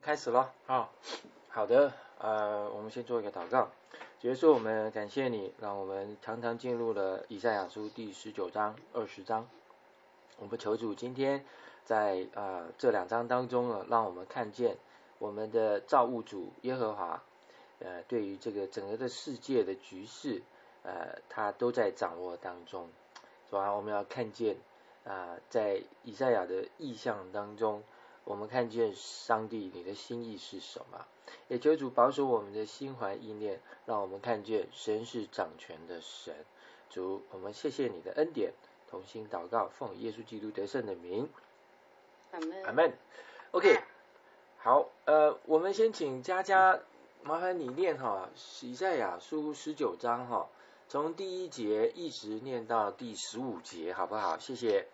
开始了啊。好的，我们先做一个祷告。主耶稣，我们感谢你，让我们常常进入了以赛亚书第19章、20章。我们求主今天在这2章当中呢，让我们看见我们的造物主耶和华，对于这个整个的世界的局势，他都在掌握当中。主啊，我们要看见在以赛亚的意象当中，我们看见上帝你的心意是什么，也求主保守我们的心怀意念，让我们看见神是掌权的神。主，我们谢谢你的恩典，同心祷告，奉耶稣基督得胜的名， 阿们。 阿们。OK， 好，我们先请佳佳，麻烦你念以赛亚书19章从第1节一直念到第15节，好不好？谢谢。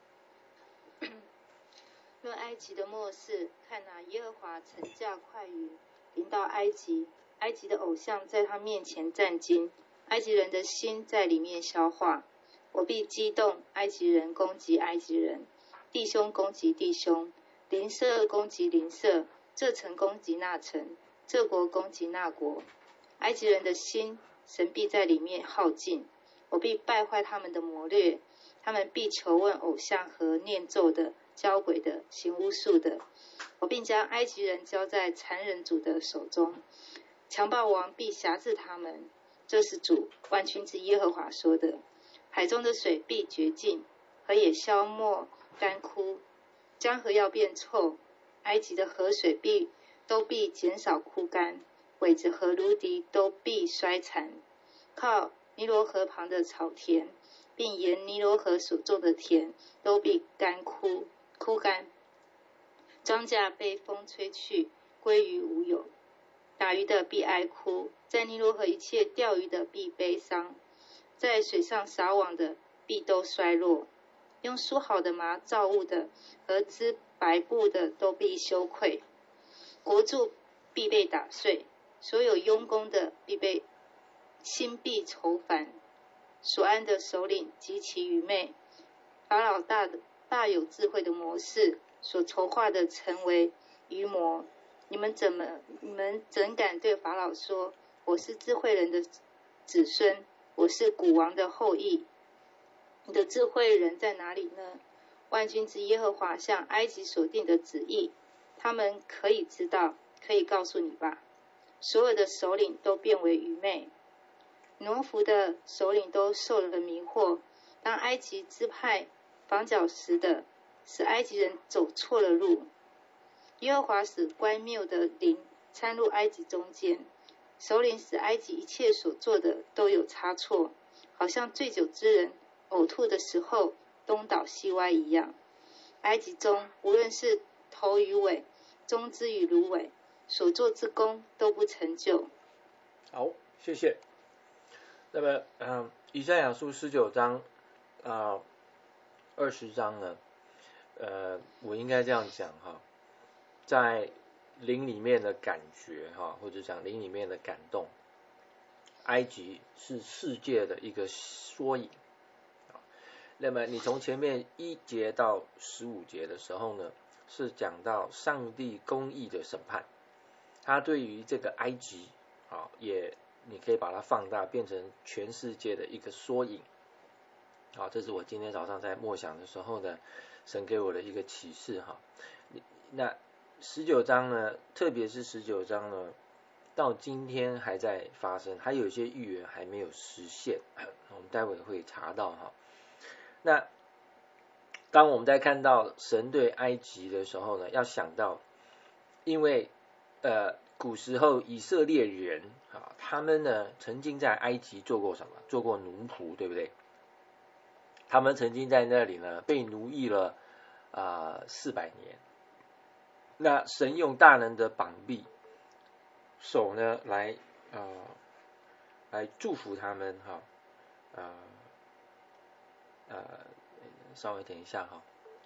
论埃及的末世，看耶和华曾驾快云临到埃及，埃及的偶像在他面前战惊，埃及人的心在里面消化。我必激动，埃及人攻击埃及人，弟兄攻击弟兄，邻舍攻击邻舍，这城攻击那城，这国攻击那国。埃及人的心，神必在里面耗尽。我必败坏他们的谋略，他们必求问偶像和念咒的、交鬼的、行巫术的。我并将埃及人交在残忍主的手中，强暴王必辖制他们。这是主万军之耶和华说的。海中的水必绝尽，河也消没干枯，江河要变臭，埃及的河水都必减少枯干，苇子和芦荻都必衰残。靠尼罗河旁的草田，并沿尼罗河所种的田，都必枯干。庄稼被风吹去，归于无有。打鱼的必哀哭，在尼罗河一切钓鱼的必悲伤，在水上撒网的必都衰落。用梳好的麻造物的和织白布的都必羞愧。国柱必被打碎，所有佣工的心必愁烦。所安的首领极其愚昧，法老大有智慧的谋士所筹划的成为愚魔。你们怎敢对法老说，我是智慧人的子孙，我是古王的后裔？你的智慧人在哪里呢？万军之耶和华向埃及所定的旨意，他们可以知道，可以告诉你吧。所有的首领都变为愚昧，挪服的首领都受了迷惑。当埃及支派防角石的，使埃及人走错了路。耶和华使乖谬的灵掺入埃及中间，首领使埃及一切所做的都有差错，好像醉酒之人呕吐的时候东倒西歪一样。埃及中无论是头与尾，中肢与芦苇，所做之功都不成就。 好，谢谢。那么以赛亚书19章20章呢，我应该这样讲在灵里面的感觉或者讲灵里面的感动，埃及是世界的一个缩影。那么你从前面1节到15节的时候呢，是讲到上帝公义的审判，他对于这个埃及也你可以把它放大，变成全世界的一个缩影。这是我今天早上在默想的时候呢，神给我的一个启示那19章呢，特别是19章呢，到今天还在发生，还有一些预言还没有实现，我们待会会查到那当我们在看到神对埃及的时候呢，要想到，因为古时候以色列人他们呢曾经在埃及做过什么？做过奴仆，对不对？他们曾经在那里呢被奴役了400年。那神用大能的膀臂手呢来祝福他们稍微等一下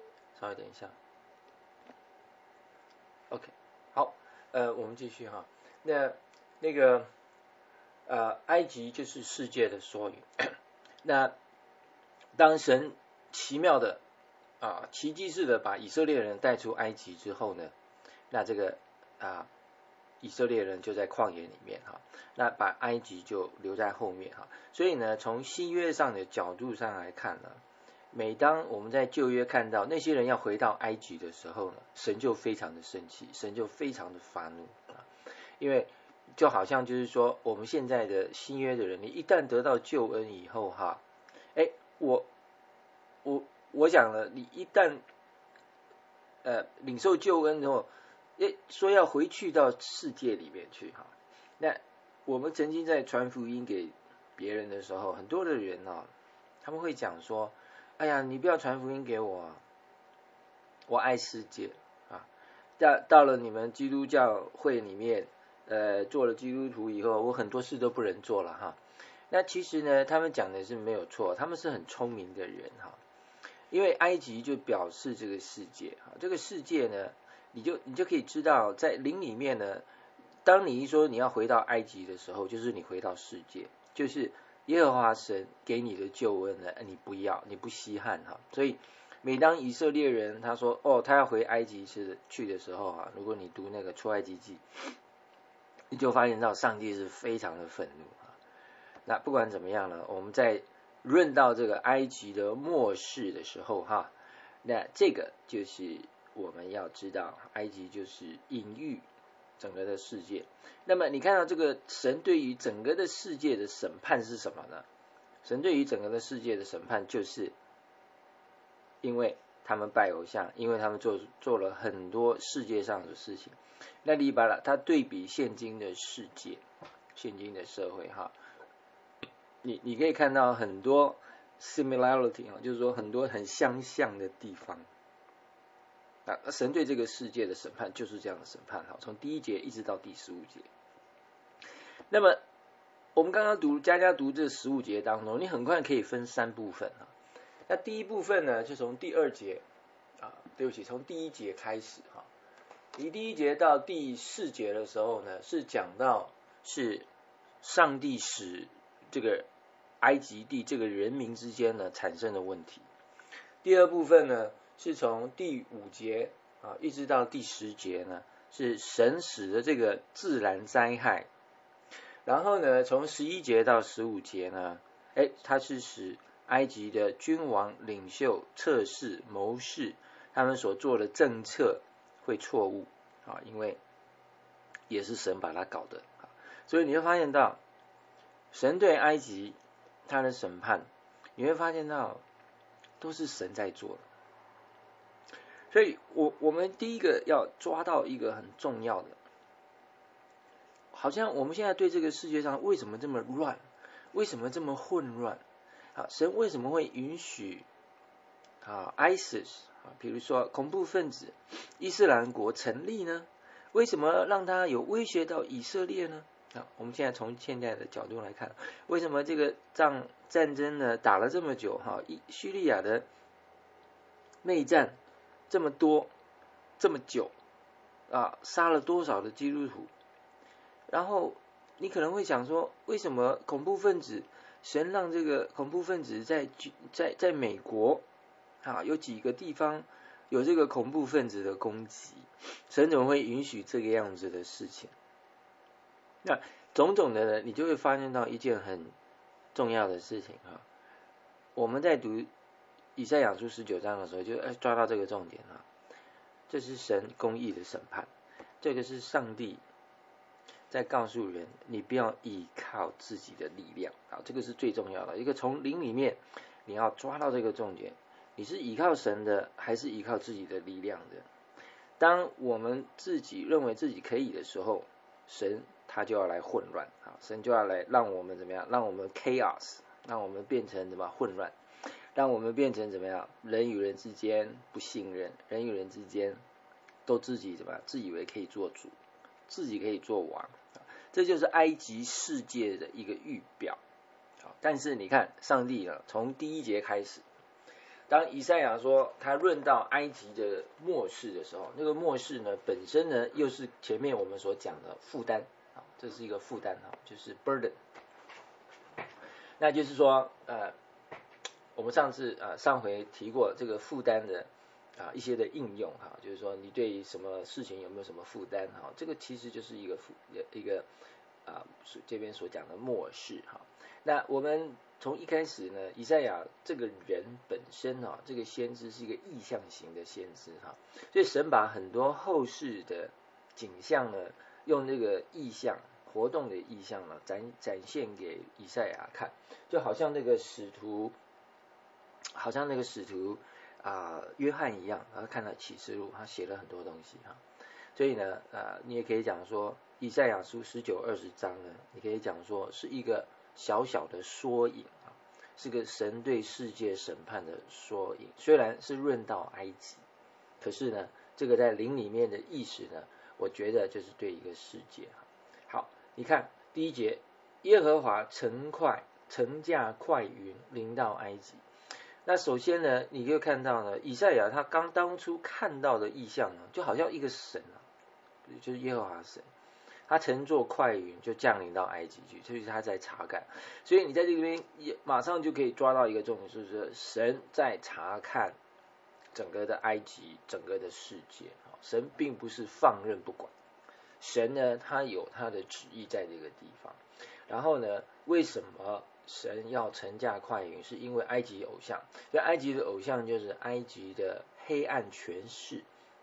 OK， 好，我们继续那个埃及就是世界的缩影。那当神奇妙的奇迹式的把以色列人带出埃及之后呢，那这个以色列人就在旷野里面哈，那把埃及就留在后面哈。所以呢，从新约上的角度上来看呢，每当我们在旧约看到那些人要回到埃及的时候呢，神就非常的生气，神就非常的发怒啊，因为就好像就是说我们现在的新约的人，你一旦得到救恩以后哈，我讲了，你一旦领受救恩之后，说要回去到世界里面去哈。那我们曾经在传福音给别人的时候，很多的人他们会讲说，哎呀，你不要传福音给我啊，我爱世界啊。到了你们基督教会里面，做了基督徒以后，我很多事都不能做了哈。那其实呢，他们讲的是没有错，他们是很聪明的人哈。因为埃及就表示这个世界哈，这个世界呢，你就可以知道，在灵里面呢，当你一说你要回到埃及的时候，就是你回到世界，就是耶和华神给你的救恩呢，你不要，你不稀罕哈。所以每当以色列人他说他要回埃及去的时候啊，如果你读那个出埃及记，你就发现到上帝是非常的愤怒啊。那不管怎么样呢，我们在论到这个埃及的末世的时候哈，那这个就是我们要知道，埃及就是隐喻整个的世界。那么你看到这个神对于整个的世界的审判是什么呢？神对于整个的世界的审判，就是因为他们拜偶像，因为他们做了很多世界上的事情。那你把它对比现今的世界，现今的社会哈，你可以看到很多 similarity 就是说很多很相像的地方。那神对这个世界的审判就是这样的审判哈，从第1节一直到第15节。那么我们刚刚家读这15节当中，你很快可以分3部分哈。那第一部分呢，就从第2节从第1节开始哈。以第1节到第4节的时候呢，是讲到是上帝使这个埃及地这个人民之间呢产生的问题。第2部分呢，是从第5节一直到第10节呢，是神使的这个自然灾害。然后呢，从11节到15节呢，它是使埃及的君王、领袖、策士、谋士，他们所做的政策会错误因为也是神把它搞的。所以你会发现到神对埃及他的审判，你会发现到都是神在做的。所以我们第一个要抓到一个很重要的，好像我们现在对这个世界上为什么这么乱，为什么这么混乱神为什么会允许ISIS 比如说恐怖分子伊斯兰国成立呢？为什么让它有威胁到以色列呢？我们现在从现在的角度来看，为什么这个战争呢打了这么久叙利亚的内战这么多这么久杀了多少的基督徒？然后你可能会想说，为什么恐怖分子神让这个恐怖分子在美国有几个地方有这个恐怖分子的攻击，神怎么会允许这个样子的事情？那种种的呢，你就会发现到一件很重要的事情我们在读以赛亚书19章的时候，就抓到这个重点这是神公义的审判，这个是上帝在告诉人，你不要依靠自己的力量这个是最重要的一个。从灵里面你要抓到这个重点，你是依靠神的还是依靠自己的力量的？当我们自己认为自己可以的时候，神他就要来混乱神就要来让我们怎么样？让我们 chaos， 让我们变成怎么混乱？让我们变成怎么样？人与人之间不信任，人与人之间都自己怎么样？自以为可以做主，自己可以做王，这就是埃及世界的一个预表。但是你看，上帝呢，从第1节开始，当以赛亚说他论到埃及的末世的时候，那个末世呢本身呢又是前面我们所讲的负担这是一个负担就是 burden。 那就是说我们上回提过这个负担的一些的应用哈，就是说你对什么事情有没有什么负担哈，这个其实就是一个这边所讲的末世哈。那我们从一开始呢，以赛亚这个人本身啊，这个先知是一个意象型的先知哈，所以神把很多后世的景象呢，用这个意象活动的意象呢，展现给以赛亚看，就好像那个使徒约翰一样，他看了启示录，他写了很多东西哈。所以呢，你也可以讲说，以赛亚书19、20章呢，你可以讲说是一个小小的缩影啊，是个神对世界审判的缩影。虽然是论到埃及，可是呢，这个在灵里面的意识呢，我觉得就是对一个世界。好，你看第1节，耶和华乘驾快云临到埃及。那首先呢，你就看到呢，以赛亚他当初看到的意象呢，就好像一个神啊，就是耶和华神，他乘坐快云就降临到埃及去，所以他在查看。所以你在这边也马上就可以抓到一个重点，就是神在查看整个的埃及，整个的世界。神并不是放任不管，神呢，他有他的旨意在这个地方。然后呢，为什么神要乘驾快云？是因为埃及偶像，所以埃及的偶像就是埃及的黑暗权势。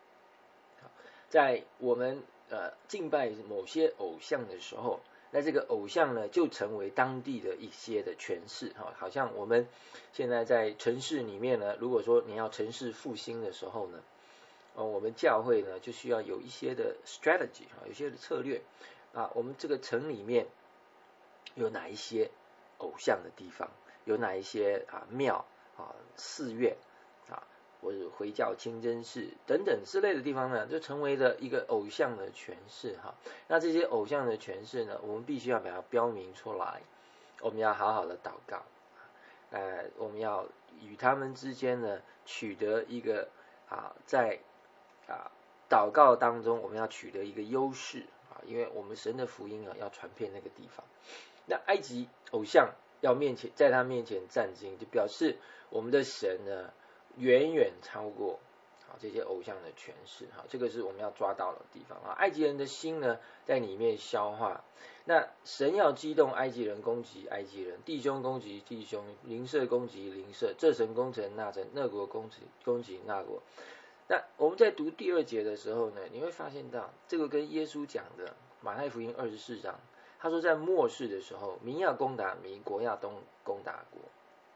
在我们敬拜某些偶像的时候，那这个偶像呢，就成为当地的一些的权势哈。好像我们现在在城市里面呢，如果说你要城市复兴的时候呢，我们教会呢就需要有一些的 strategy 有一些的策略啊。我们这个城里面有哪一些偶像的地方，有哪一些庙寺院或者回教清真寺等等之类的地方呢，就成为了一个偶像的诠释哈。那这些偶像的诠释呢，我们必须要把它标明出来，我们要好好的祷告，我们要与他们之间呢取得一个在祷告当中我们要取得一个优势因为我们神的福音要传遍那个地方。那埃及偶像要在他面前战兢，就表示我们的神呢远远超过这些偶像的诠释这个是我们要抓到的地方埃及人的心呢在里面消化，那神要激动埃及人攻击埃及人，弟兄攻击弟兄，邻舍攻击邻舍，这城攻城那城，那国攻击那国。那我们在读第2节的时候呢，你会发现到这个跟耶稣讲的马太福音24章，他说在末世的时候，民要攻打民，国要攻打国。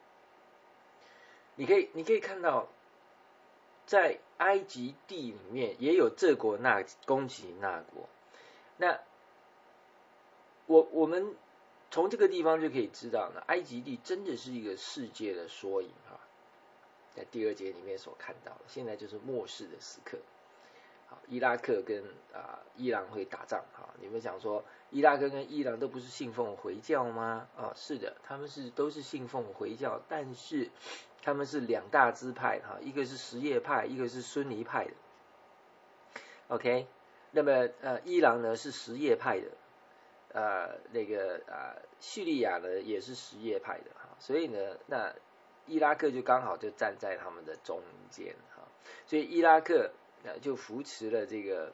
你可以看到，在埃及地里面也有这国攻击那国。那我们从这个地方就可以知道呢，埃及地真的是一个世界的缩影在第2节里面所看到的，现在就是末世的时刻。伊拉克跟伊朗会打仗你们想说伊拉克跟伊朗都不是信奉回教吗？是的，他们都是信奉回教，但是他们是2大支派一个是什叶派，一个是孙尼派的。OK， 那么伊朗呢是什叶派的，叙利亚呢也是什叶派的所以呢，那伊拉克就刚好就站在他们的中间所以伊拉克就扶持了这个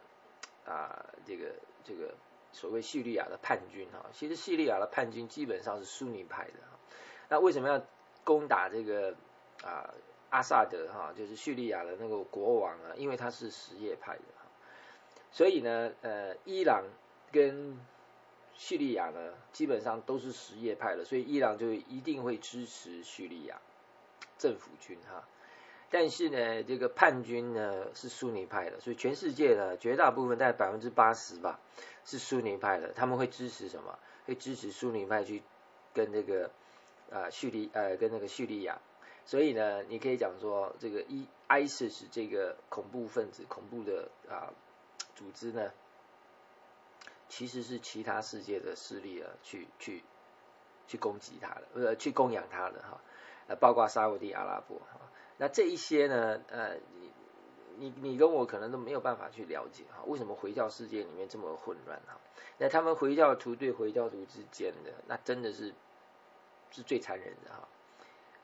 所谓叙利亚的叛军其实叙利亚的叛军基本上是苏尼派的那为什么要攻打这个阿萨德就是叙利亚的那个国王因为他是什叶派的所以呢伊朗跟叙利亚呢基本上都是什叶派的，所以伊朗就一定会支持叙利亚政府军但是呢这个叛军呢是苏尼派的，所以全世界呢绝大部分大概80%吧是苏尼派的，他们会支持什么？会支持苏尼派去跟那个叙利亚。所以呢你可以讲说这个ISIS 这个恐怖分子恐怖的组织呢其实是其他世界的势力去攻击他的去供养他的包括沙烏地阿拉伯那这一些呢你跟我可能都没有办法去了解为什么回教世界里面这么混乱那他们回教徒对回教徒之间的那真的是最残忍的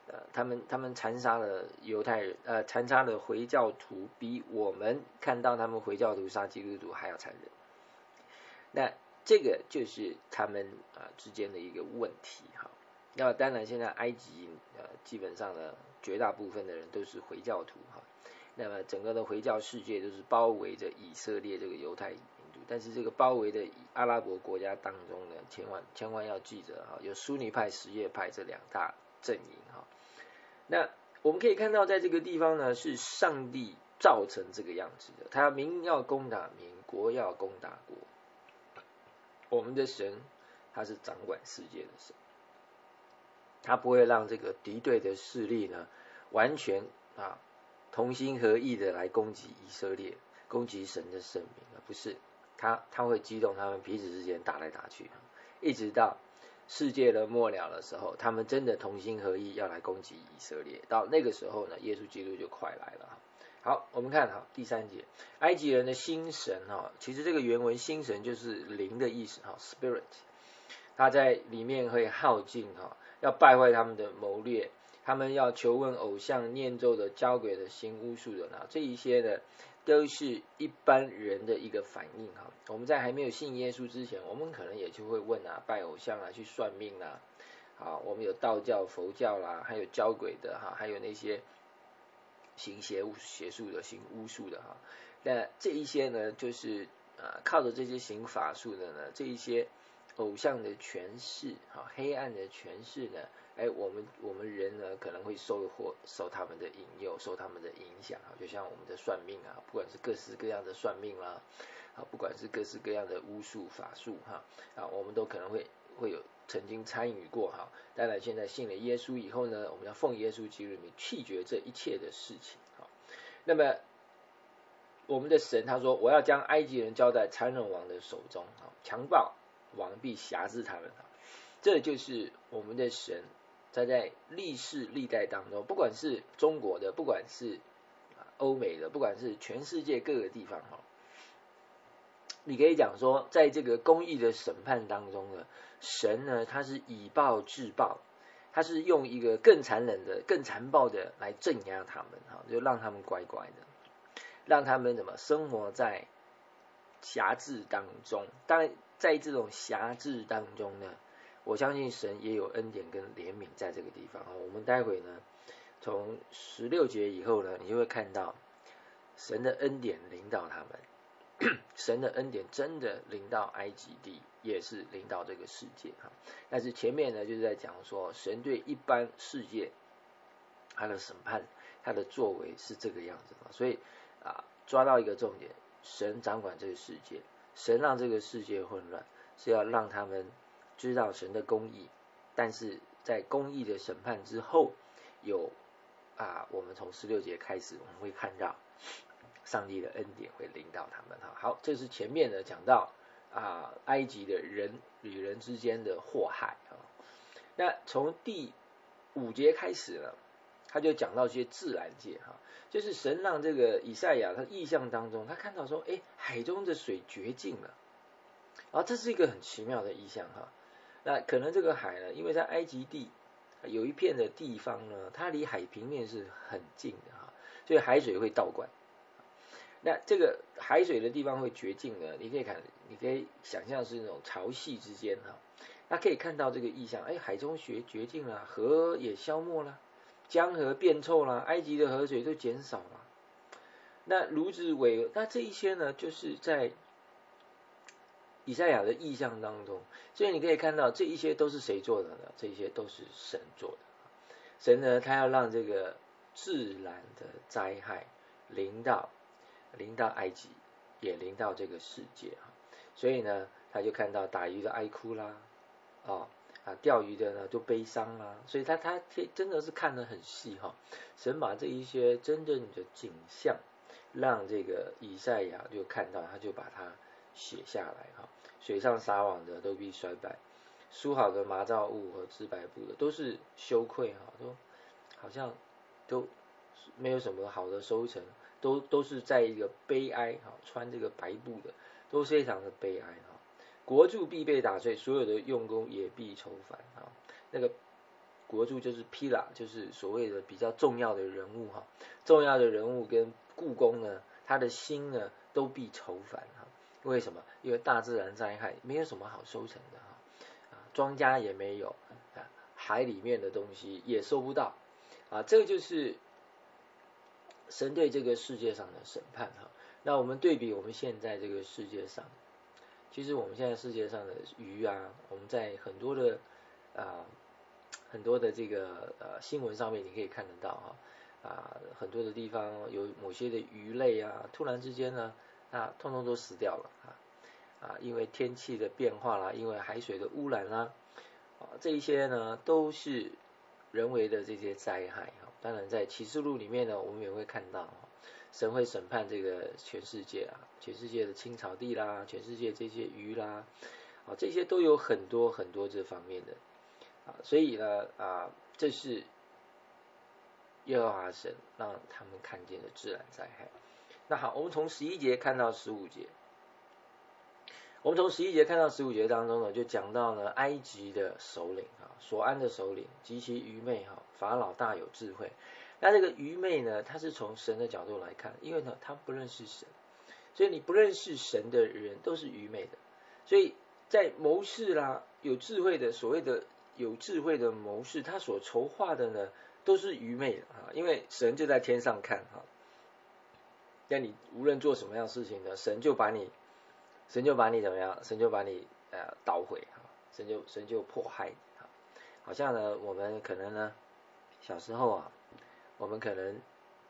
他们残杀了犹太人，残杀了回教徒，比我们看到他们回教徒杀基督徒还要残忍。那这个就是他们之间的一个问题哈。那当然，现在埃及基本上呢，绝大部分的人都是回教徒哈。那么整个的回教世界都是包围着以色列这个犹太民族，但是这个包围的阿拉伯国家当中呢，千万要记着哈，有苏尼派、什叶派这两大阵营哈。那我们可以看到，在这个地方呢，是上帝造成这个样子的，他民要攻打民，国要攻打国。我们的神，他是掌管世界的神，他不会让这个敌对的势力呢，完全同心合意的来攻击以色列，攻击神的圣名，不是，他会激动他们彼此之间打来打去，一直到世界的末了的时候，他们真的同心合意要来攻击以色列，到那个时候呢，耶稣基督就快来了。好，我们看第3节，埃及人的心神其实这个原文心神就是灵的意思，spirit， 他在里面会耗尽要败坏他们的谋略，他们要求问偶像、念咒的、交鬼的、行巫术的，这一些呢都是一般人的一个反应我们在还没有信耶稣之前，我们可能也就会问拜偶像去算命我们有道教、佛教啦，还有交鬼的还有那些行邪术的、行巫术的那这一些呢，就是靠着这些行法术的呢，这一些偶像的权势黑暗的权势呢，我们人呢可能会受他们的引诱，受他们的影响就像我们的算命不管是各式各样的算命啦不管是各式各样的巫术法术我们都可能会有曾经参与过当然现在信了耶稣以后呢，我们要奉耶稣基督名弃绝这一切的事情那么我们的神他说，我要将埃及人交在残忍王的手中强暴王必辖制他们这就是我们的神在历世历代当中，不管是中国的，不管是欧美的，不管是全世界各个地方你可以讲说，在这个公义的审判当中呢，神呢他是以暴制暴，他是用一个更残忍的、更残暴的来镇压他们就让他们乖乖的，让他们生活在辖制当中。当然在这种辖制当中呢，我相信神也有恩典跟怜悯在这个地方我们待会呢从16节以后呢，你就会看到神的恩典临到他们神的恩典真的临到埃及地，也是临到这个世界但是前面呢就是在讲说，神对一般世界他的审判，他的作为是这个样子所以抓到一个重点，神掌管这个世界，神让这个世界混乱，是要让他们知道神的公义，但是在公义的审判之后，有我们从16节开始，我们会看到上帝的恩典会临到他们好，这是前面的讲到埃及的人与人之间的祸害那从第5节开始呢，他就讲到一些自然界就是神让这个以赛亚他异象当中，他看到说海中的水绝尽了这是一个很奇妙的异象那可能这个海呢，因为在埃及地有一片的地方呢，它离海平面是很近的所以海水会倒灌，那这个海水的地方会绝境呢，你可以想象是那种潮汐之间那可以看到这个异象海中绝境了，河也消没了，江河变臭了，埃及的河水都减少了，那芦子苇，那这一些呢就是在以赛亚的异象当中，所以你可以看到这一些都是谁做的呢？这一些都是神做的。神呢，他要让这个自然的灾害临到埃及，也临到这个世界所以呢，他就看到打鱼的哀哭啦，钓鱼的呢就悲伤啦，所以他真的是看得很细神把这一些真正的景象，让这个以赛亚就看到，他就把它写下来水上撒网的都必衰败，梳好的麻皂物和织白布的都是羞愧都好像都没有什么好的收成，都是在一个悲哀穿这个白布的都非常的悲哀国柱必被打碎，所有的用工也必愁烦那个国柱就是 Pila， 就是所谓的比较重要的人物哈，重要的人物跟故宫呢，他的心呢都必愁烦哈。为什么？因为大自然灾害没有什么好收成的哈，庄稼也没有，海里面的东西也收不到啊，这个就是神对这个世界上的审判哈。那我们对比我们现在这个世界上，其实我们现在世界上的鱼啊，我们在很多的这个新闻上面你可以看得到很多的地方有某些的鱼类啊，突然之间呢通通都死掉了因为天气的变化啦，因为海水的污染啦这一些呢都是人为的这些灾害当然在启示录里面呢，我们也会看到神会审判这个全世界全世界的青草地啦，全世界这些鱼啦这些都有很多很多这方面的所以呢这是耶和华神让他们看见的自然灾害。那好，我们从11节看到15节，我们从11节看到15节当中呢，就讲到呢埃及的首领索安的首领极其愚昧法老大有智慧。那这个愚昧呢，他是从神的角度来看，因为呢他不认识神，所以你不认识神的人都是愚昧的。所以在谋士啦，有智慧的，所谓的有智慧的谋士，他所筹划的呢都是愚昧的因为神就在天上看那你无论做什么样的事情呢，神就把你怎么样？神就把你捣毁神就迫害你好像呢，我们可能呢小时候我们可能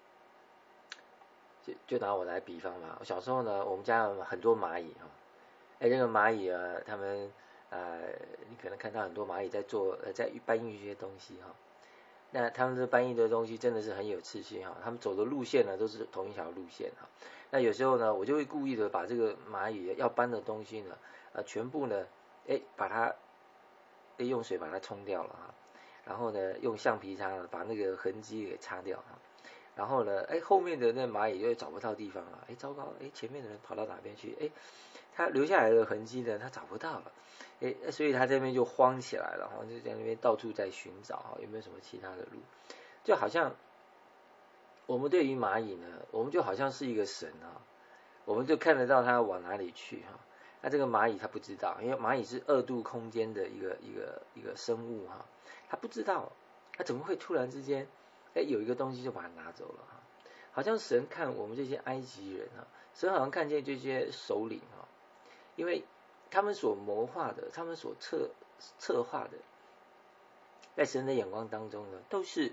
就拿我来比方吧。小时候呢，我们家有很多蚂蚁这个蚂蚁他们你可能看到很多蚂蚁在搬运一些东西那他们这搬运的东西真的是很有次序他们走的路线呢都是同一条路线那有时候呢，我就会故意的把这个蚂蚁要搬的东西呢全部呢把它用水把它冲掉了然后呢用橡皮擦把那个痕迹给擦掉然后呢后面的那蚂蚁又找不到地方了糟糕前面的人跑到哪边去他留下来的痕迹呢他找不到了所以他这边就慌起来了就在那边到处在寻找有没有什么其他的路。就好像我们对于蚂蚁呢，我们就好像是一个神我们就看得到它往哪里去那这个蚂蚁它不知道，因为蚂蚁是2度空间的一个生物它不知道它怎么会突然之间有一个东西就把它拿走了好像神看我们这些埃及人神好像看见这些首领因为他们所谋划的，他们所策划的，在神的眼光当中呢，都是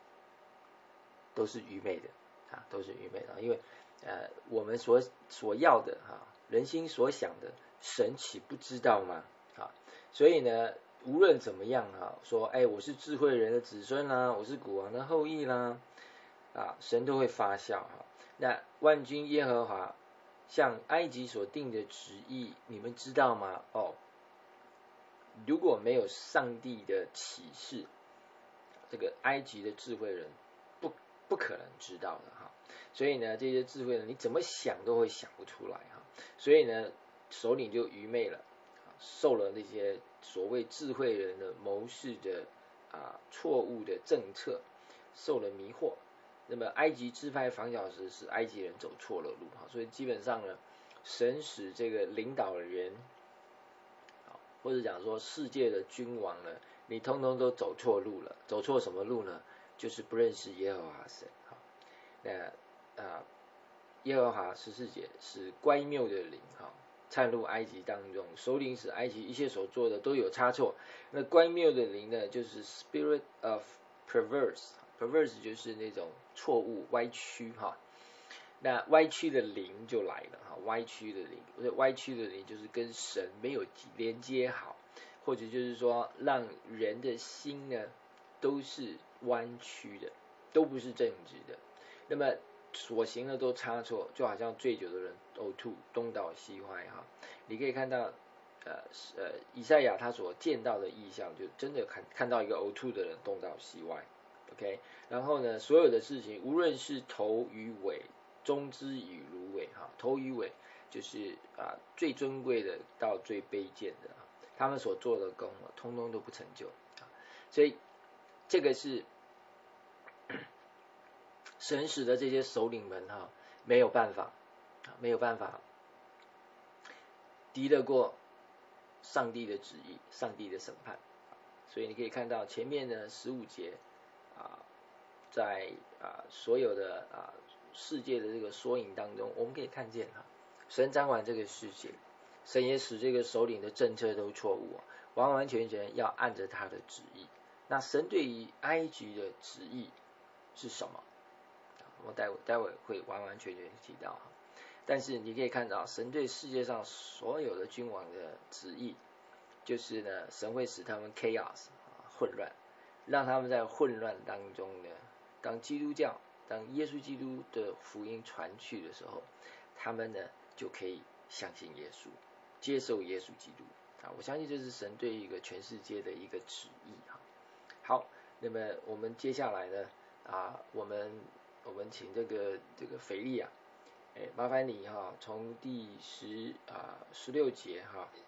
愚昧的都是愚昧的。因为我们所要的人心所想的，神岂不知道吗所以呢无论怎么样说我是智慧人的子孙啦，我是古王的后裔啦神都会发笑那万军耶和华向埃及所定的旨意，你们知道吗？如果没有上帝的启示，这个埃及的智慧人不可能知道的所以呢，这些智慧人你怎么想都会想不出来所以呢，首领就愚昧了，受了那些所谓智慧人的谋士的错误的政策，受了迷惑。那么埃及支派防小时是埃及人走错了路所以基本上呢，神使这个领导人或者讲说世界的君王呢，你通通都走错路了。走错什么路呢？就是不认识耶和华神那耶和华14节是乖谬的灵掺入埃及当中，首领使埃及一切所做的都有差错。那乖谬的灵呢，就是 spirit of perverse 就是那种错误歪曲那歪曲的灵就来了歪曲的灵，歪曲的灵就是跟神没有连接好，或者就是说让人的心呢都是弯曲的，都不是正直的。那么所行的都差错，就好像醉酒的人呕吐，东倒西歪你可以看到以赛亚他所见到的异象，就真的看到一个呕吐的人东倒西歪。OK， 然后呢，所有的事情，无论是头与尾，中之与芦苇头与尾就是最尊贵的到最卑贱的他们所做的功通通都不成就所以这个是神使的这些首领们没有办法敌得过上帝的旨意，上帝的审判。所以你可以看到前面的15节在所有的世界的这个缩影当中，我们可以看见神掌管这个世界，神也使这个首领的政策都错误，完完全全要按着他的旨意。那神对于埃及的旨意是什么？我待会会完完全全提到。但是你可以看到神对世界上所有的君王的旨意，就是呢，神会使他们 chaos 混乱，让他们在混乱当中呢，当基督教，当耶稣基督的福音传去的时候，他们呢就可以相信耶稣，接受耶稣基督我相信这是神对一个全世界的一个旨意好，那么我们接下来呢我们请这个腓力麻烦你从第16节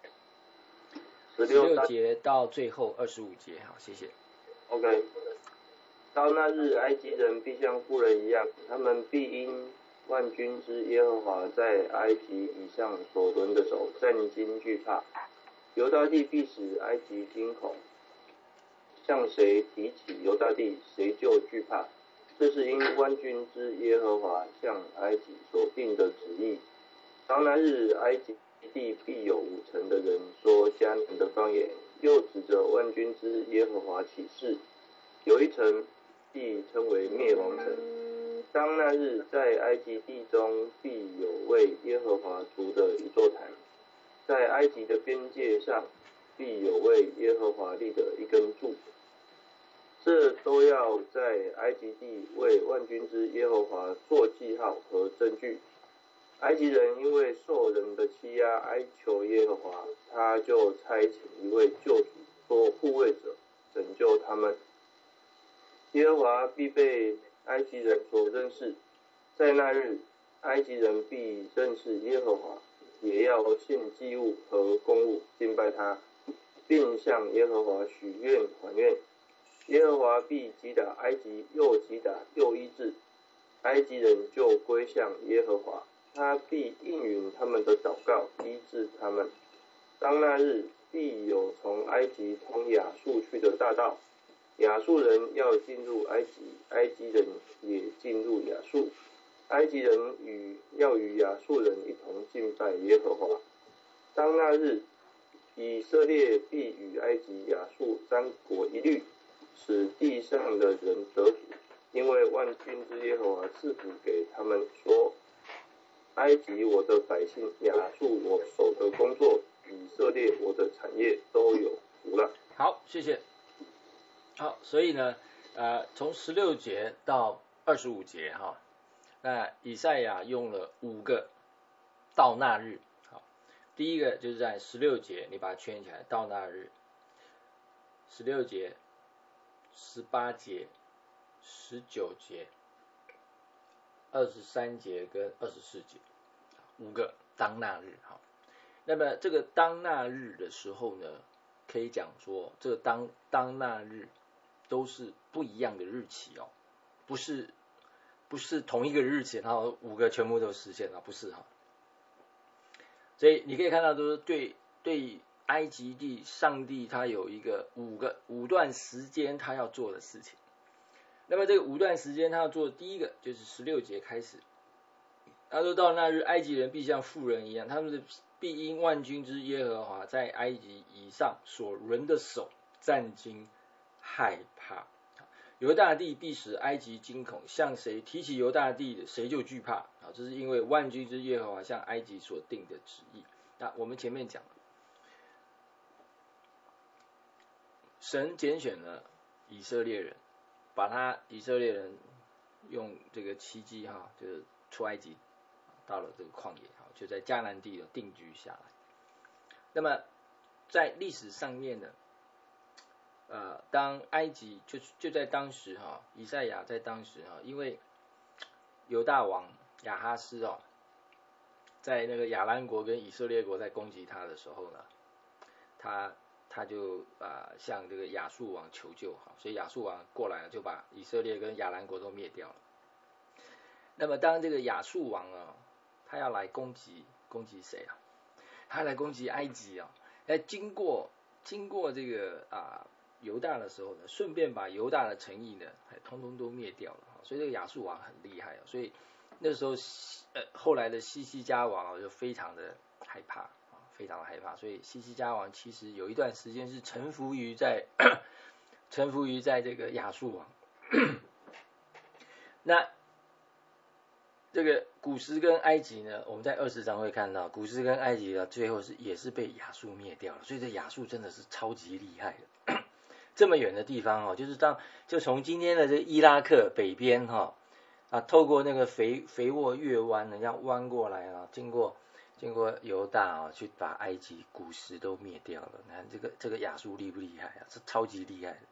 16节到最后25节谢谢。 OK， 到那日，埃及人必像妇人一样，他们必因万军之耶和华在埃及以上所抡的手震惊惧怕。犹大地必使埃及惊恐，向谁提起犹大地，谁就惧怕。这是因万军之耶和华向埃及所定的旨意。到那日，埃及地必有50%的人说迦南的方言，又指着万军之耶和华起誓。有一城必称为灭亡城。当那日，在埃及地中必有为耶和华筑的一座坛，在埃及的边界上必有为耶和华立的一根柱。这都要在埃及地为万军之耶和华做记号和证据。埃及人因为受人的欺压，哀求耶和华，他就差遣一位救主做护卫者，拯救他们。耶和华必被埃及人所认识，在那日，埃及人必认识耶和华，也要献祭物和供物敬拜他，并向耶和华许愿还愿。耶和华必击打埃及，又击打又医治，埃及人就归向耶和华，他必应允他们的祷告，医治他们。当那日，必有从埃及通亚述去的大道，亚述人要进入埃及，埃及人也进入亚述，埃及人要与亚述人一同敬拜耶和华。当那日，以色列必与埃及、亚述3国一律，使地上的人得福，因为万军之耶和华赐福给他们，说：埃及我的百姓，亚述我手的工作，以色列我的产业都有福了。 好，谢谢。好，所以呢，从16节到25节那以赛亚用了5个到那日。好，第一个就是在16节，你把它圈起来，到那日。16节、18节、19节、23节跟24节，5个当那日。好，那么这个当那日的时候呢，可以讲说这个当那日都是不一样的日期不是同一个日期，然后5个全部都实现了，不是所以你可以看到，就是对埃及地，上帝他有一个5段时间他要做的事情。那么这个5段时间他要做的第一个就是16节开始，他说到那日，埃及人必像妇人一样，他们的必因万军之耶和华在埃及以上所抡的手战惊害怕。犹大地必使埃及惊恐，向谁提起犹大地的，谁就惧怕。这是因为万军之耶和华向埃及所定的旨意。那我们前面讲了，神拣选了以色列人，把以色列人用这个奇迹就是出埃及，到了这个旷野，就在迦南地定居下来。那么在历史上面呢，当埃及就在当时以赛亚在当时因为犹大王亚哈斯在那个亚兰国跟以色列国在攻击他的时候呢，他他就向这个亚述王求救，所以亚述王过来了，就把以色列跟亚兰国都灭掉了。那么当这个亚述王他要来攻击谁啊？他来攻击埃及啊！经过这个犹大的时候呢，顺便把犹大的城邑呢，通通都灭掉了。所以这个亚述王很厉害，所以那时候后来的西西家王就非常的害怕，非常的害怕。所以西西家王其实有一段时间是臣服于在这个亚述王。那这个古时跟埃及呢，我们在20章会看到，古时跟埃及呢，最后也是被亚述灭掉了。所以这亚述真的是超级厉害的。这么远的地方就从今天的这伊拉克北边透过那个肥沃月湾呢，这样弯过来经过犹大去把埃及古时都灭掉了。你看这个亚述厉不厉害啊？是超级厉害的。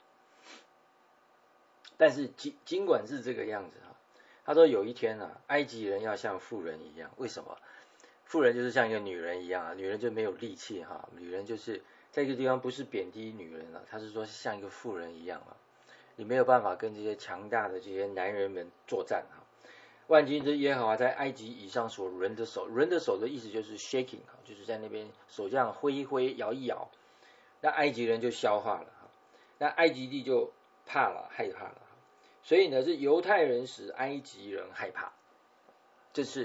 但是尽管是这个样子他说有一天埃及人要像妇人一样。为什么？妇人就是像一个女人一样女人就没有力气女人就是在一个地方不是贬低女人他是说像一个妇人一样你没有办法跟这些强大的这些男人们作战万军之耶和华在埃及以上所抡的手，抡的手的意思就是 shaking 就是在那边手这样挥一挥摇一摇，那埃及人就消化了那埃及地就怕了害怕了。所以呢，是犹太人使埃及人害怕，这是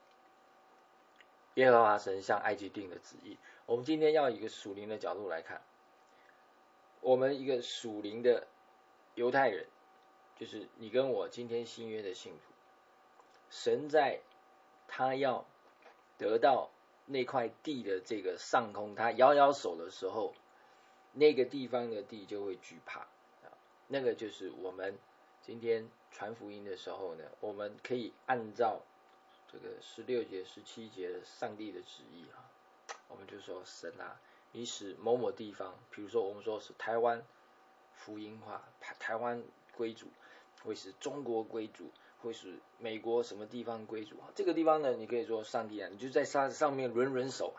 耶和华神向埃及定的旨意。我们今天要以一个属灵的角度来看，我们一个属灵的犹太人，就是你跟我今天新约的信徒，神在他要得到那块地的这个上空，他摇摇手的时候，那个地方的地就会惧怕。那个就是我们今天传福音的时候呢，我们可以按照这个16节17节的上帝的旨意我们就说神你使某某地方，比如说我们说是台湾福音化，台湾归主，会使中国归主，会使美国什么地方归主这个地方呢，你可以说上帝你就在上面抡手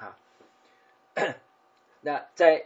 那在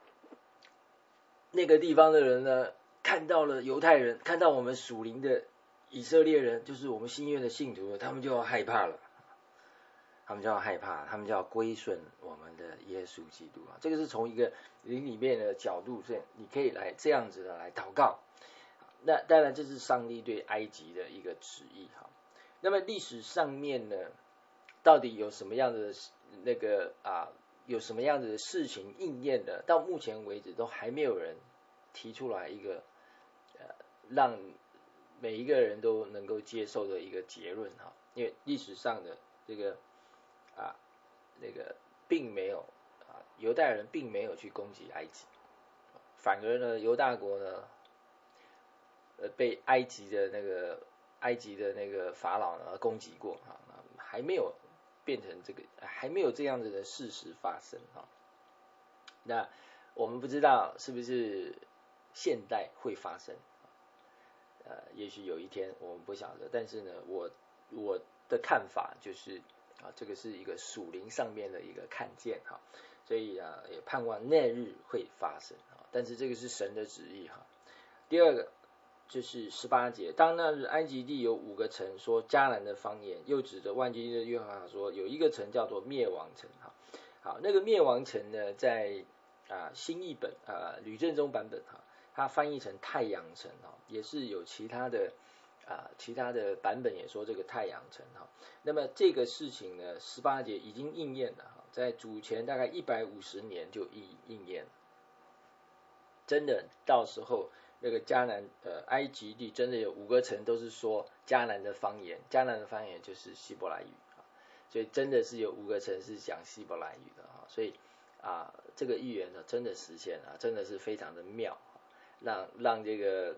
那个地方的人呢，看到了犹太人，看到我们属灵的以色列人，就是我们新约的信徒，他们就要害怕了，他们就要归顺我们的耶稣基督这个是从一个灵里面的角度，你可以来这样子的来祷告。那当然这是上帝对埃及的一个旨意那么历史上面呢，到底有什么样的有什么样子的事情应验的，到目前为止都还没有人提出来一个让每一个人都能够接受的一个结论因为历史上的这个那个并没有犹太人并没有去攻击埃及，反而呢犹大国呢被埃及的那个法老呢攻击过还没有变成这个，还没有这样子的事实发生那我们不知道是不是现代会发生也许有一天我们不晓得，但是呢我的看法就是这个是一个属灵上面的一个看见所以也盼望那日会发生但是这个是神的旨意第二个就是18节，当那日埃及地有5个城说迦南的方言，又指着万军之耶和华说有一个城叫做灭亡城好，那个灭亡城呢，在新译本吕正中版本它翻译成太阳城也是有其他的版本也说这个太阳城那么这个事情呢18节已经应验了在主前大概150年就应验了，真的到时候那个迦南埃及地真的有5个城都是说迦南的方言，迦南的方言就是希伯来语所以真的是有5个城是讲希伯来语的所以这个预言呢真的实现了，真的是非常的妙，让这个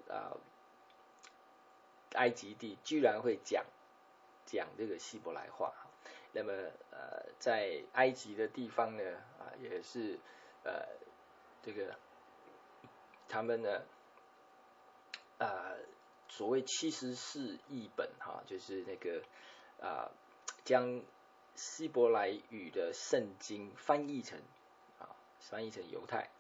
埃及地居然会讲这个希伯来话。那么在埃及的地方呢也是这个他们呢所谓74译本就是那个将希伯来语的圣经翻译成犹太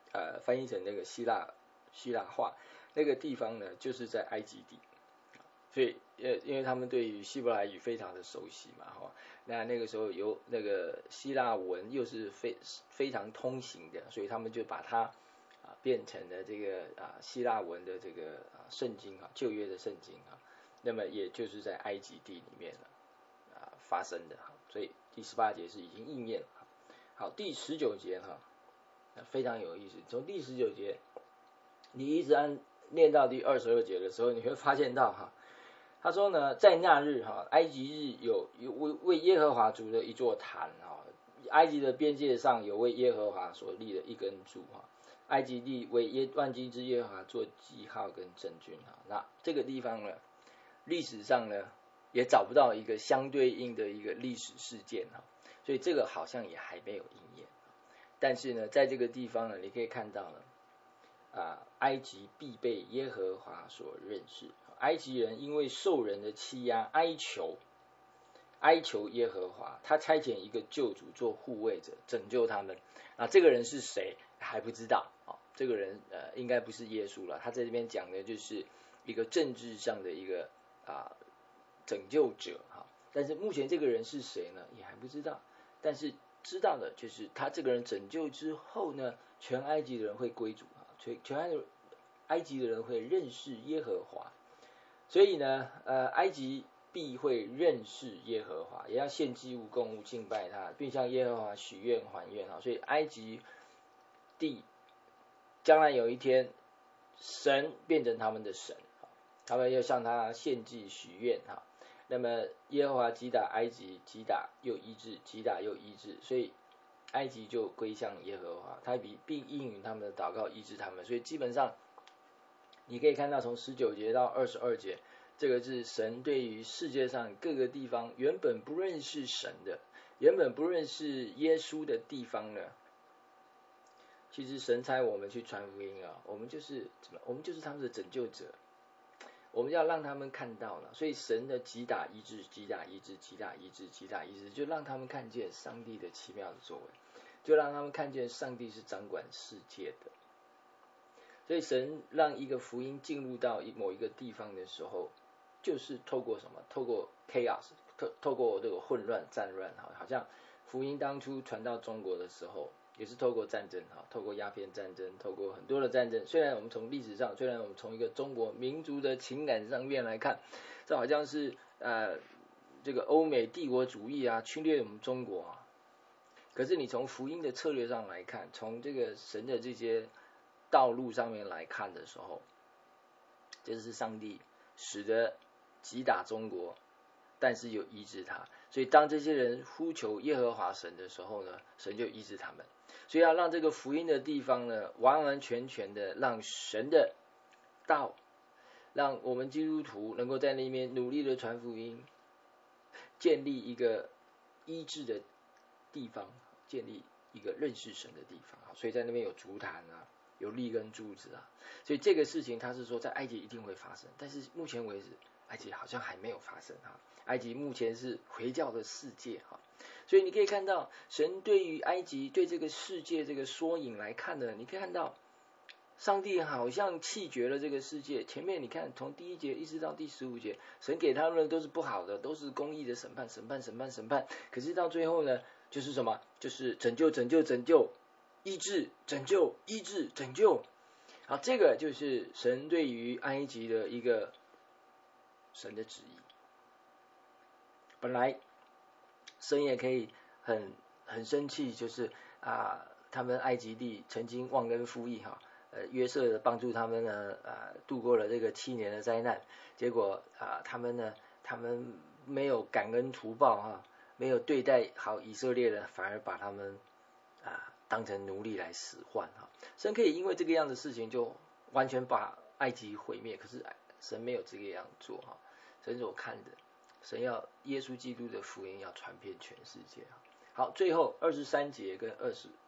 翻译成那个希腊话，那个地方呢就是在埃及地，所以因为他们对于希伯来语非常的熟悉嘛，那个时候有那个希腊文又是非常通行的，所以他们就把它变成了这个希腊文的这个圣经旧约的圣经那么也就是在埃及地里面发生的所以第18节是已经应验了。好，第19节非常有意思，从第19节你一直念到第22节的时候，你会发现到他说呢，在那日埃及日有为耶和华筑的一座坛埃及的边界上有为耶和华所立的一根柱埃及地为万军之耶和华做记号跟证据那这个地方呢，历史上呢也找不到一个相对应的一个历史事件所以这个好像也还没有应验。但是呢，在这个地方呢，你可以看到呢，埃及必被耶和华所认识。埃及人因为受人的欺压，哀求耶和华，他差遣一个救主做护卫者，拯救他们。这个人是谁还不知道这个人应该不是耶稣了。他在这边讲的就是一个政治上的一个拯救者但是目前这个人是谁呢，也还不知道。但是知道的就是他这个人拯救之后呢，全埃及的人会归主全埃及的人会认识耶和华。所以呢埃及必会认识耶和华，也要献祭物供物敬拜他，并向耶和华许愿还愿所以埃及地将来有一天神变成他们的神，他们要向他献祭许愿那么耶和华击打埃及，击打又医治，击打又医治，所以埃及就归向耶和华，他并应允他们的祷告，医治他们。所以基本上你可以看到从19节到22节，这个是神对于世界上各个地方原本不认识神的，原本不认识耶稣的地方呢，其实神差我们去传福音我们就是他们的拯救者，我们要让他们看到了。所以神的击打医治，击打医治，击打医治，击打医治，就让他们看见上帝的奇妙的作为，就让他们看见上帝是掌管世界的。所以神让一个福音进入到某一个地方的时候，就是透过什么？透过 chaos， 透过这个混乱战乱好像福音当初传到中国的时候也是透过战争透过鸦片战争，透过很多的战争。虽然我们从历史上，虽然我们从一个中国民族的情感上面来看，这好像是这个欧美帝国主义侵略我们中国可是你从福音的策略上来看，从这个神的这些道路上面来看的时候，这是上帝使得击打中国，但是又医治他。所以当这些人呼求耶和华神的时候呢，神就医治他们。所以要让这个福音的地方呢，完完全全的让神的道，让我们基督徒能够在那边努力的传福音，建立一个医治的地方，建立一个认识神的地方。所以在那边有竹坛有立根柱子所以这个事情他是说在埃及一定会发生，但是目前为止埃及好像还没有发生埃及目前是回教的世界所以你可以看到神对于埃及，对这个世界这个缩影来看呢，你可以看到上帝好像弃绝了这个世界。前面你看从第1节一直到第15节，神给他们的都是不好的，都是公义的审判，可是到最后呢，就是什么？就是拯救，医治，拯救，医治，拯救。这个就是神对于埃及的一个神的旨意。本来神也可以很生气，就是他们埃及地曾经忘恩负义约瑟帮助他们呢度过了这个7年的灾难，结果他们没有感恩图报没有对待好以色列人，反而把他们当成奴隶来使唤神可以因为这个样的事情就完全把埃及毁灭，可是神没有这个样做神所看的，神要耶稣基督的福音要传遍全世界好，最后23节跟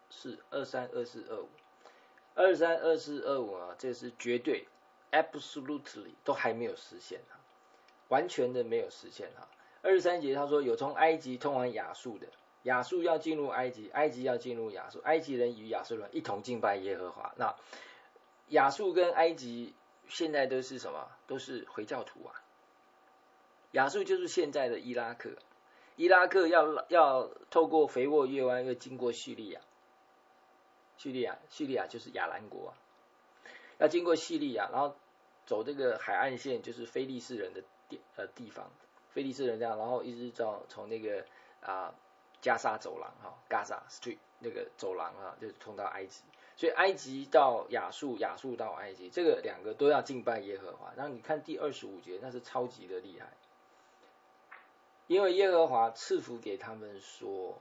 23、24、25，23、24、25这是绝对 absolutely 都还没有实现完全的没有实现23节他说有从埃及通往亚述的， 亚述要进入埃及，埃及要进入亚述，埃及人与亚述人一同敬拜耶和华。那亚述跟埃及现在都是什么？都是回教徒啊。亚述就是现在的伊拉克，伊拉克要透过肥沃月湾，要经过叙利亚，叙利亚就是亚兰国啊，要经过叙利亚，然后走这个海岸线，就是非利士人的地方，非利士人这样，然后一直从那个加沙走廊哈，Gaza Street 那个走廊啊，就通到埃及。所以埃及到亚述，亚述到埃及，这个两个都要敬拜耶和华。然后你看第25节，那是超级的厉害。因为耶和华赐福给他们说，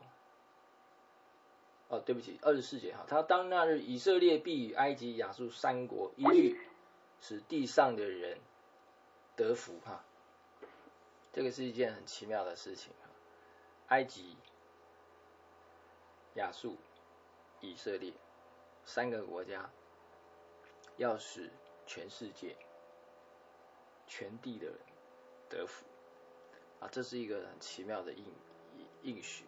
对不起，24节哈，他当那日以色列必与埃及、亚述三国一律使地上的人得福哈。这个是一件很奇妙的事情哈。埃及、亚述、以色列三个国家要使全世界、全地的人得福。这是一个很奇妙的应许，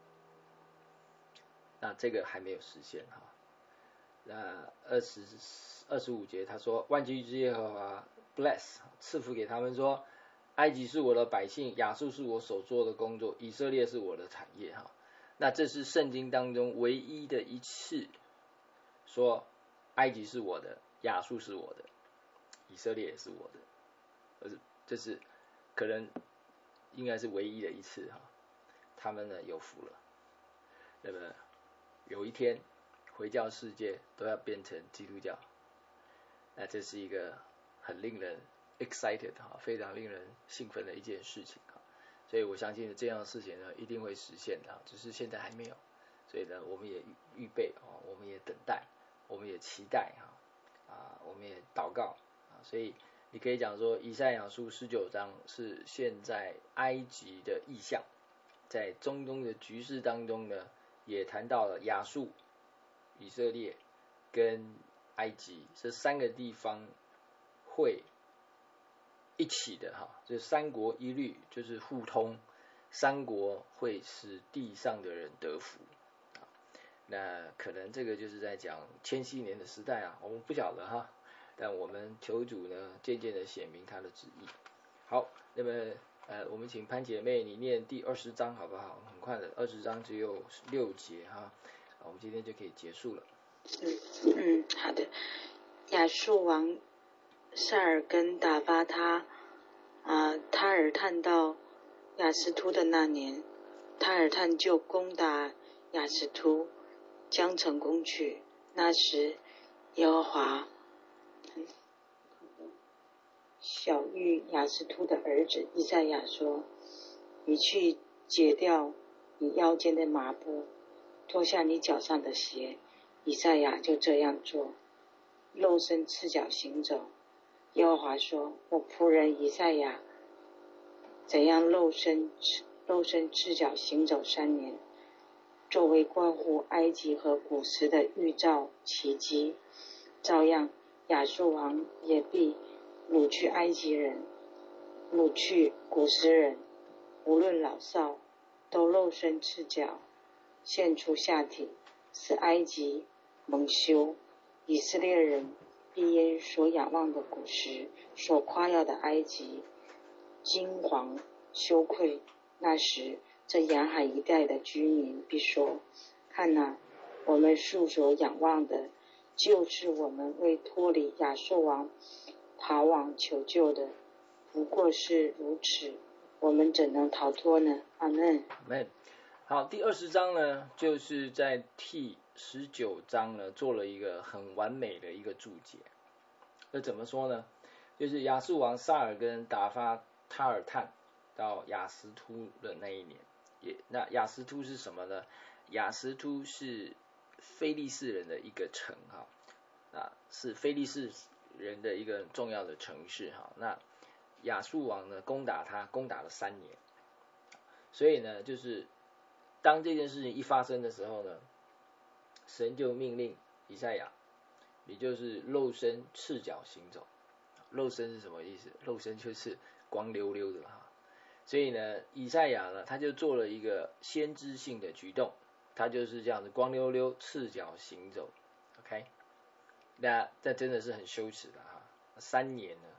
那这个还没有实现哈。那25节他说，万军之耶和华 bless 赐福给他们说，埃及是我的百姓，亚述是我所做的工作，以色列是我的产业哈。那这是圣经当中唯一的一次说埃及是我的，亚述是我的，以色列也是我的，这是可能应该是唯一的一次哈，他们呢有福了。那么有一天回教世界都要变成基督教，那这是一个很令人 excited 哈，非常令人兴奋的一件事情哈。所以我相信这样的事情呢一定会实现的，只是现在还没有。所以呢我们也预备我们也等待，我们也期待我们也祷告所以你可以讲说，以赛亚书19章是现在埃及的意象，在中东的局势当中呢，也谈到了亚述、以色列跟埃及这三个地方会一起的就三国一律，就是互通，三国会使地上的人得福。那可能这个就是在讲千禧年的时代我们不晓得哈。但我们求主呢，渐渐的显明他的旨意。好，那么我们请潘姐妹你念第20章好不好？很快的，20章只有6节哈，我们今天就可以结束了。 好的。亚述王萨尔根打发他尔探到亚斯突的那年，他尔探就攻打亚斯突，将城攻取。那时耶和华晓谕亚斯突的儿子以赛亚说，你去解掉你腰间的麻布，脱下你脚上的鞋。以赛亚就这样做，露身赤脚行走。耶和华说，我仆人以赛亚怎样露身赤脚行走3年，作为关乎埃及和古时的预兆奇迹，照样亚述王也必掳去埃及人，掳去古时人，无论老少，都露身赤脚，现出下体，使埃及蒙羞。以色列人必因所仰望的古时，所夸耀的埃及，惊惶羞愧。那时，这沿海一带的居民必说，看哪，我们素所仰望的，就是我们为脱离亚述王逃往求救的，不过是如此，我们怎能逃脱呢？阿们。 阿们。好，第20章呢，就是在替19章呢做了一个很完美的一个注解。那怎么说呢？就是亚述王萨尔根打发他尔探到亚斯突的那一年，那亚斯突是什么呢？亚斯突是非利士人的一个城是非利士人的一个重要的城市那亚述王呢攻打了3年，所以呢就是当这件事情一发生的时候呢，神就命令以赛亚，你就是露身赤脚行走。露身是什么意思？露身就是光溜溜的所以呢，以赛亚呢，他就做了一个先知性的举动，他就是这样子光溜溜赤脚行走 ，OK， 那这真的是很羞耻的哈，3年呢，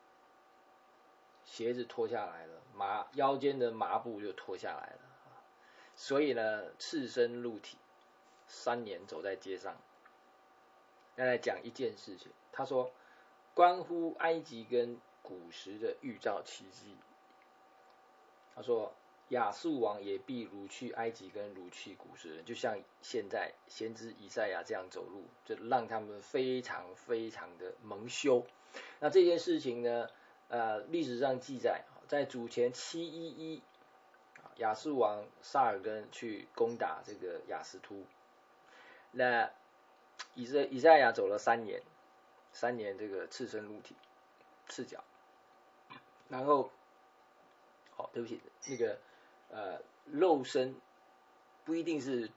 鞋子脱下来了，腰间的麻布就脱下来了，所以呢，赤身露体，3年走在街上。再来讲一件事情，他说关乎埃及跟古时的预兆奇迹。他说亚述王也必掳去埃及跟掳去古时人，就像现在先知以赛亚这样走路，就让他们非常非常的蒙羞。那这件事情呢，历史上记载，在主前711，亚述王萨尔根去攻打这个亚实突，那以赛亚走了3年这个赤身露体，赤脚，然后，对不起，那个肉身不一定是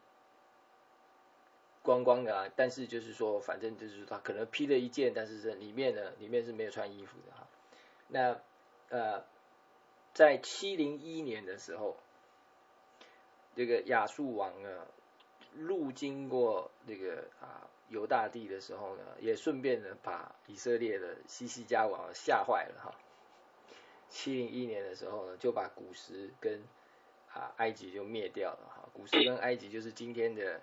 光光的啊，但是就是说，反正就是他可能披了一件，但是里面是没有穿衣服的哈。那在701年的时候，这个亚述王呢，路经过这个犹大地的时候呢，也顺便呢把以色列的西西家王吓坏了哈。701年的时候呢，就把古时跟埃及就灭掉了哈。古时跟埃及就是今天的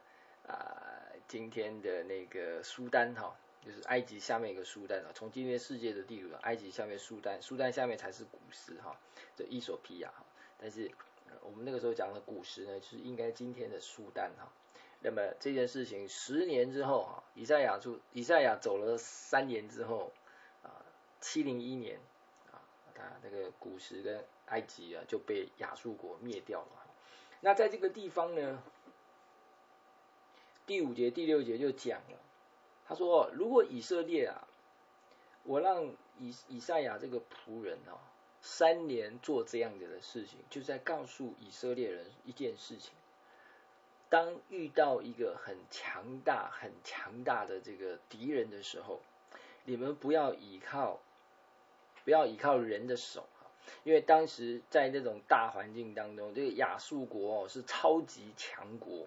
那个苏丹哈，就是埃及下面一个苏丹啊。从今天世界的地图，埃及下面苏丹下面才是古时哈，这伊索比亚哈。但是我们那个时候讲的古时呢，就是应该今天的苏丹哈。那么这件事情10年之后哈，以赛亚走了3年之后701年那个古时跟埃及就被亚述国灭掉了。那在这个地方呢，第5节、第6节就讲了，他说如果以色列我让以赛亚这个仆人3年做这样子的事情，就在告诉以色列人一件事情：当遇到一个很强大的这个敌人的时候，你们不要依靠人的手，因为当时在那种大环境当中，这个亚述国是超级强国。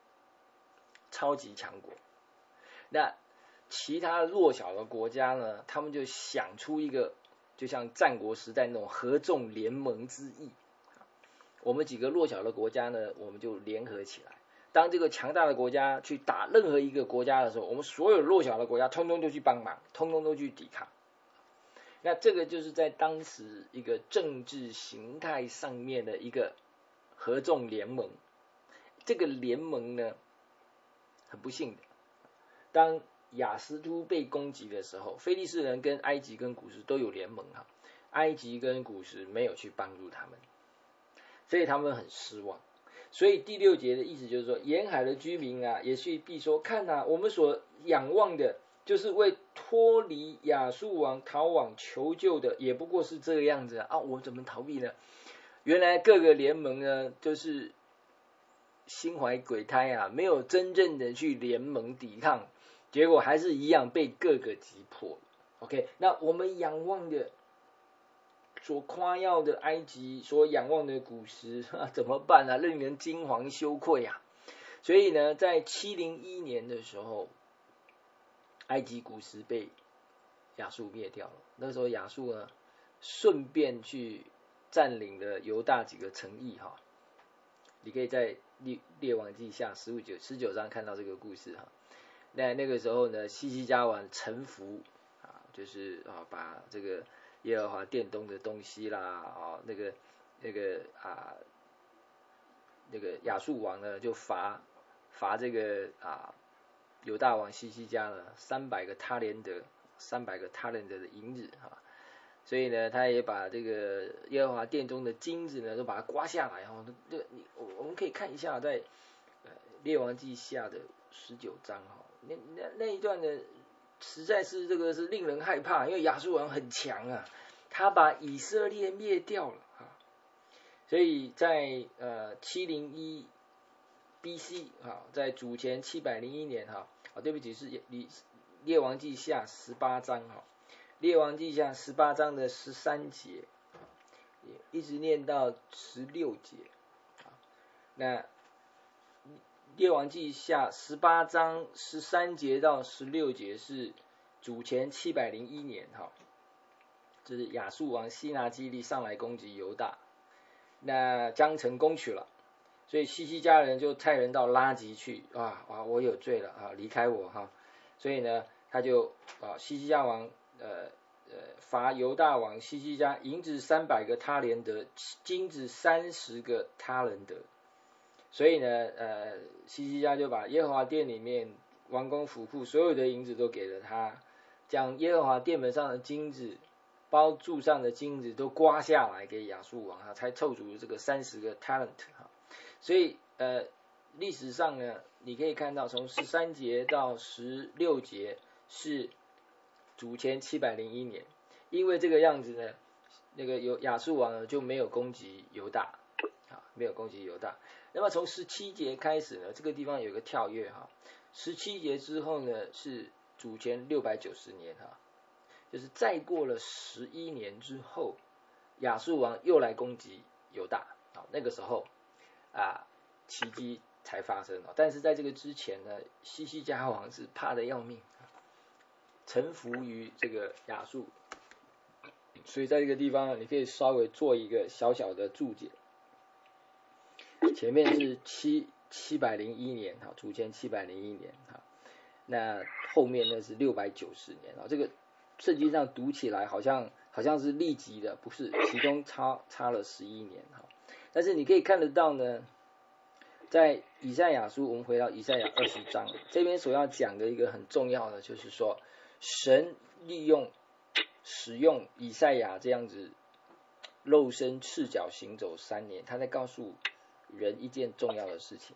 那其他弱小的国家呢，他们就想出一个就像战国时代那种合纵联盟之意。我们几个弱小的国家呢，我们就联合起来。当这个强大的国家去打任何一个国家的时候，我们所有弱小的国家通通都去帮忙，通通都去抵抗。那这个就是在当时一个政治形态上面的一个合纵联盟。这个联盟呢，很不幸的，当亚实突被攻击的时候，非利士人跟埃及跟古时都有联盟埃及跟古时没有去帮助他们，所以他们很失望。所以第6节的意思就是说，沿海的居民也去必说，看我们所仰望的就是为脱离亚述王逃往求救的，也不过是这个样子我怎么逃避呢？原来各个联盟呢，就是心怀鬼胎没有真正的去联盟抵抗，结果还是一样被各个击破。OK， 那我们仰望的所夸耀的埃及，所仰望的古时怎么办令人惊惶羞愧所以呢，在701年的时候，埃及古时被亚述灭掉了。那时候亚述呢，顺便去占领了犹大几个城邑你可以在列王记下19章看到这个故事那个时候呢，西西家王臣服就是把这个耶和华殿东的东西啦那个亚述王呢就罚这个犹大王西西家呢300个他连德的银子所以呢，他也把这个耶和华殿中的金子呢，都把它刮下来我们可以看一下在列王记下的19章那一段呢，实在是这个是令人害怕，因为亚述王很强他把以色列灭掉了所以在701 BC 在主前701年对不起，是列王记下18章列王记下18章的13节， 一直念到16节。那列王记下18章13节到16节是主前701年哈，就是亚述王西拿基利上来攻击犹大，那将城攻取了，所以西西家人就派人到拉吉去我有罪了啊，离开我哈，所以呢他就西西家王罚犹大王西西家银子300个他连得，金子30个他连得。所以呢，西西家就把耶和华殿里面王宫府库所有的银子都给了他，将耶和华殿门上的金子、包柱上的金子都刮下来给亚述王，他才凑足这个30个 talent 哈。所以历史上呢，你可以看到从13节到16节是主前701年，因为这个样子呢，那个亚述王呢就没有攻击犹大，没有攻击犹大。那么从17节开始呢，这个地方有个跳跃哈，17节之后呢是主前690年哈，就是再过了11年之后，亚述王又来攻击犹大，那个时候奇迹才发生。但是在这个之前呢，西西家王是怕得要命，臣服于这个亚述，所以在这个地方你可以稍微做一个小小的注解。前面是701年哈，主前701年哈，那后面呢是690年啊。这个圣经上读起来好像是立即的，不是，其中差了11年哈。但是你可以看得到呢，在以赛亚书，我们回到以赛亚20章这边所要讲的一个很重要的，就是说神使用以赛亚这样子肉身赤脚行走3年，他在告诉人一件重要的事情。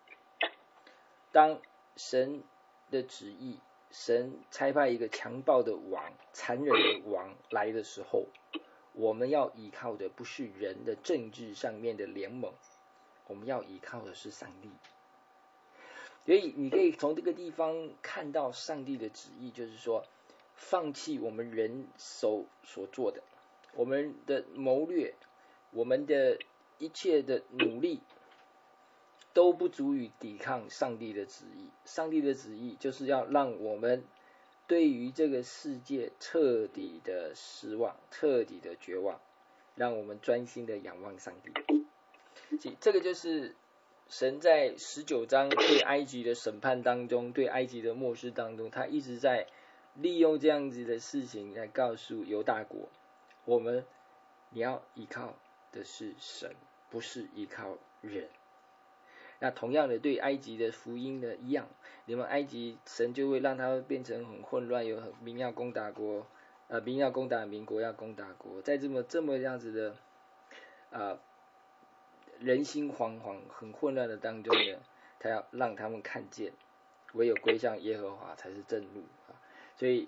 当神的旨意，神差派一个强暴的王、残忍的王来的时候，我们要依靠的不是人的政治上面的联盟，我们要依靠的是上帝。所以你可以从这个地方看到上帝的旨意，就是说放弃我们人手所做的，我们的谋略，我们的一切的努力都不足以抵抗上帝的旨意。上帝的旨意就是要让我们对于这个世界彻底的失望，彻底的绝望，让我们专心的仰望上帝。这个就是神在19章对埃及的审判当中，对埃及的末世当中，他一直在利用这样子的事情来告诉犹大国，你要依靠的是神，不是依靠人。那同样的，对埃及的福音呢一样，你们埃及神就会让它变成很混乱，有民要攻打国，民要攻打民，国要攻打国，在这么样子的人心惶惶、很混乱的当中呢，他要让他们看见，唯有归向耶和华才是正路啊。所以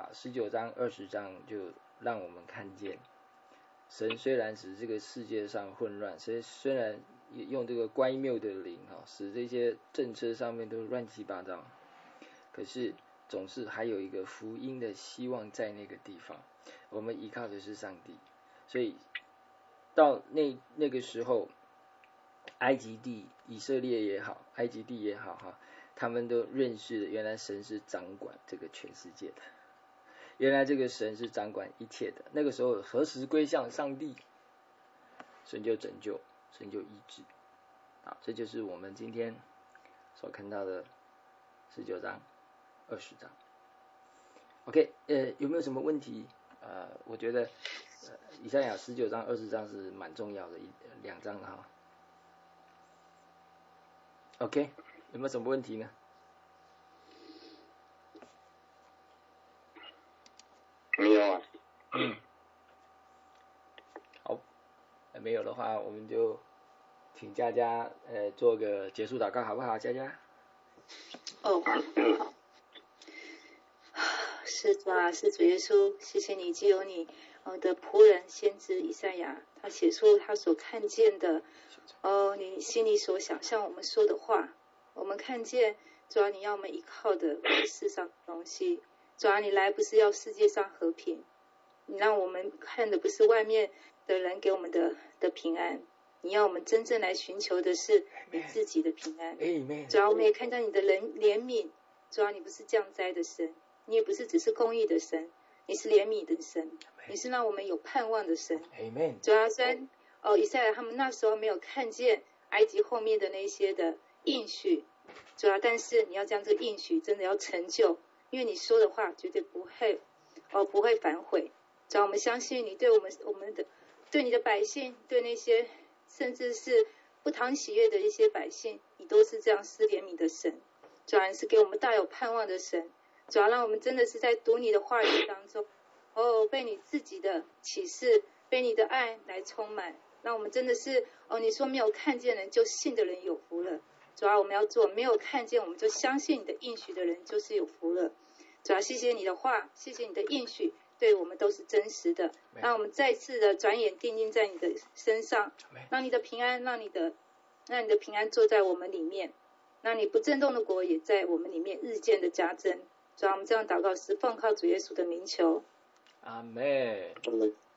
19章、20章就让我们看见，神虽然使这个世界上混乱，虽然用这个乖谬的灵使这些政策上面都乱七八糟，可是总是还有一个福音的希望在那个地方。我们依靠的是上帝，所以到那个时候，埃及地、以色列也好，埃及地也好他们都认识了原来神是掌管这个全世界的，原来这个神是掌管一切的。那个时候何时归向上帝，神就拯救，神就医治。这就是我们今天所看到的19章、20章。OK， 有没有什么问题？我觉得以赛亚19章、20章是蛮重要的2章哈。OK， 有没有什么问题呢？ 没有啊。 好，没有的话，我们就请佳佳做个结束祷告，好不好？佳佳。 好。是主啊，是主耶稣，谢谢你，藉由你的仆人先知以赛亚，他写出他所看见的，你心里所想向我们说的话。我们看见，主啊，你要我们依靠的不是世上的东西，主啊，你来不是要世界上和平，你让我们看的不是外面的人给我们的平安，你要我们真正来寻求的是你自己的平安。主要我们也看到你的怜悯，主要你不是降灾的神，你也不是只是公义的神，你是怜悯的神，你是让我们有盼望的神。主要虽然以赛亚他们那时候没有看见埃及后面的那些的应许，主要但是你要将这个应许真的要成就，因为你说的话绝对不会反悔。主要我们相信你对我们的对你的百姓，对那些甚至是不讨喜悦的一些百姓，你都是这样施怜悯的神。主要是给我们大有盼望的神。主要让我们真的是在读你的话语当中，被你自己的启示，被你的爱来充满，让我们真的是你说没有看见人就信的人有福了。主要我们要做没有看见我们就相信你的应许的人就是有福了。主要谢谢你的话，谢谢你的应许对我们都是真实的，让我们再次的转眼定睛在你的身上，让你的平安，让你的平安坐在我们里面，让你不震动的国也在我们里面日渐的加增。主要我们这样祷告是奉靠主耶稣的名求， 阿们。